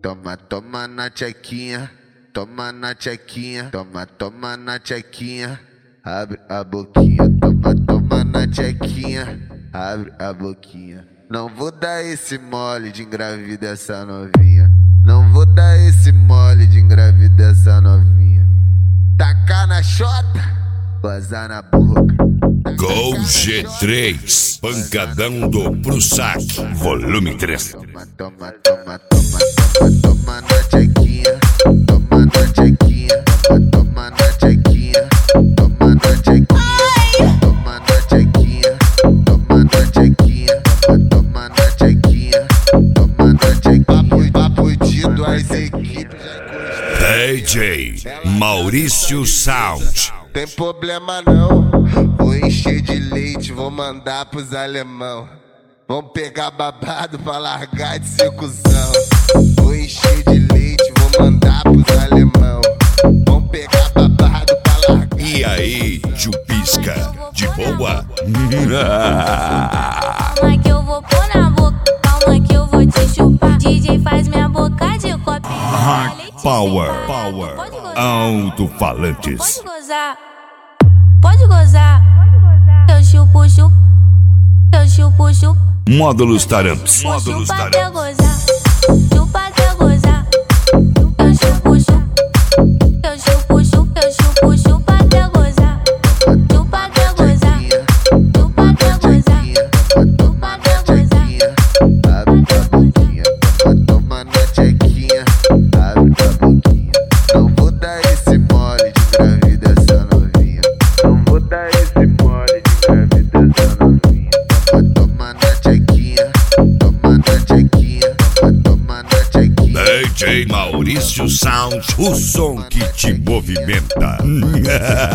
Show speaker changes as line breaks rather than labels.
toma, toma na tchequinha, toma na tchequinha, toma, toma na tchequinha, abre a boquinha, toma, toma na tchequinha, abre a boquinha. Não vou dar esse mole de engravidar essa novinha, não vou dar esse mole de engravidar essa novinha. Tacar na chota, gozar na boca.
Gol G3, pancadão do Pro Saque, volume 3.
Toma, toma, toma, toma, toma, toma na tchequinha, toma na tchequinha, toma, toma na tchequinha, toma na tchequinha, toma na tchequinha, toma na tchequinha, toma na tchequinha, toma na tchequinha. Papo de duas equipes.
DJ Maurício Sound.
Tem problema não, vou encher de leite, vou mandar pros alemão. Vão pegar babado pra largar de ser cuzão. Vou encher de leite, vou mandar pros alemão. Vão pegar babado pra largar.
E aí, Chupisca, de boa?
Calma que eu vou pôr na boca, calma que eu vou te chupar. DJ faz minha boca de copo.
Hard Power, alto-falantes.
Pode gozar, pode gozar. Eu chupo, chupo, eu chupo, chupo.
Módulos Taramps. Módulos
Chupa até
Taramps.
gozar, chupa até gozar. Eu chupo, chupo, eu chupo, chupo, eu chupo, chupa até gozar. Chupa até gozar, chupa até gozar, chupa até gozar.
Abre a boquinha, toma na tchequinha, abre a boquinha. Não vou dar esse mole de engravidar essa novinha, não vou dar esse mole de engravidar essa novinha. Toma na tchequinha, toma na tchequinha, toma na tchequinha.
DJ Maurício Sound, o som que te movimenta.